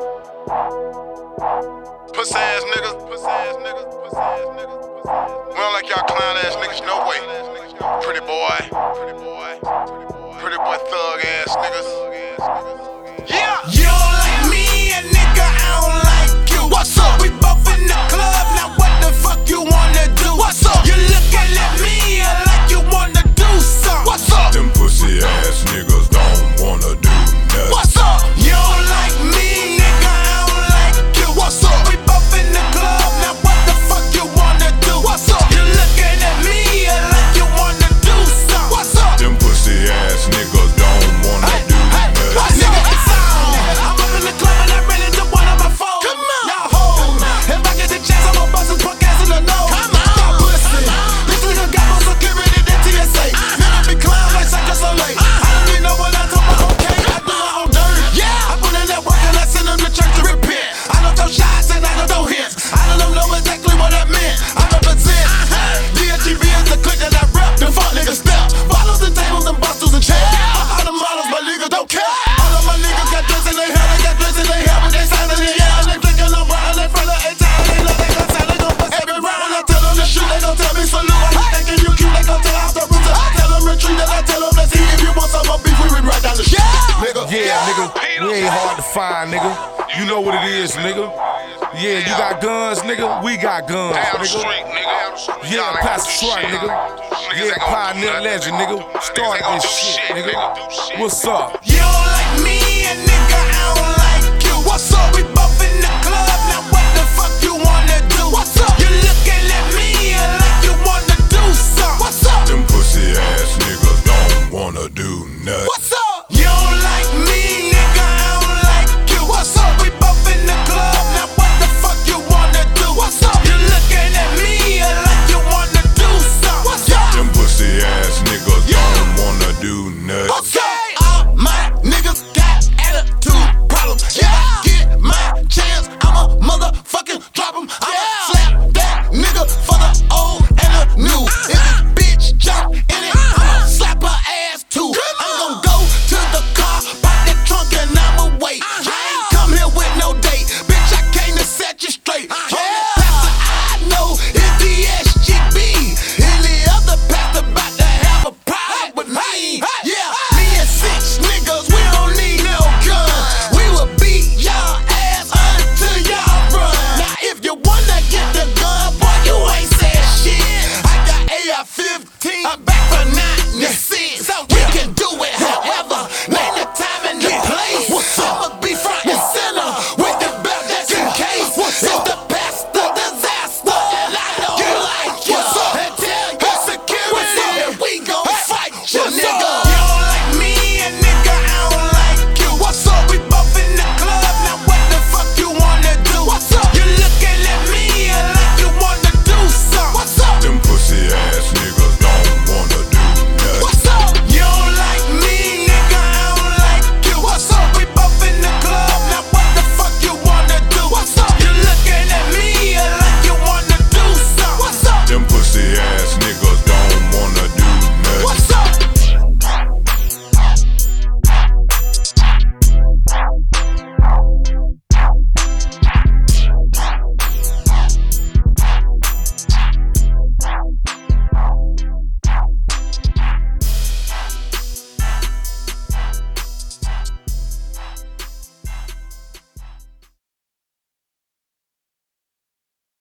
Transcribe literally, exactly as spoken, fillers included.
Pussy ass niggas, pussy ass niggas, pussy ass niggas, pussy ass niggas. We don't like y'all clown ass niggas, no way. Pretty boy, pretty boy, pretty boy thug ass niggas. Yeah! You don't like me, a nigga, I don't like you. What's up? We both in the club, now what the fuck you wanna do? What's up? You looking at me like you wanna do something. What's up? Them pussy ass niggas don't wanna do nothing. What's up? You don't like me, nigga, I don't like you. What's up? We both in the club, now what the fuck you wanna do? What's up? You looking at me like you wanna do something. What's up? Them pussy ass niggas don't wanna Hey, do hey, nothing. what's up? It's on. I'm up in the club and I ran into one of my foes. Come on. Y'all hoes. If I get the chance, I'm gonna bust his punk ass in the nose. Come on. Stop pussy. This nigga got more security than T S A. Nigga be clown like Cirque du Soleil. I don't need no one else to my okay. I do my own dirt. Yeah. I put in that work and I send them to church to repent. I don't throw shots and I don't throw hits. I don't know exactly what that meant. I represent. D S G V is the clique that I rep. The fuck niggas step. Bottles and tables and bustles and chairs. All the models, my niggas don't care. All of my niggas got this in their hair, they got this in their hair, but they silent in the air. They clicking on button in front of a time. They know they gon' sound, they gon' bust every round. When I tell them to shoot, they gon' tell me salute. When they thinking you cute, they gon' tell off the roof. I tell them retreat, and I tell them let's eat. If you want some more beef, we ride down the street, nigga. Yeah, nigga, we ain't hard to find, nigga. You know what it is, nigga. Yeah, you got guns, nigga. We got guns, Down the nigga. street, nigga. Yeah, Y'all ain't pass gonna the do truck, shit. nigga. Niggas Yeah, ain't gonna do pioneer nothing. legend, nigga. Niggas Started ain't gonna this do shit, shit, nigga. nigga. Do shit. What's up? You don't like me,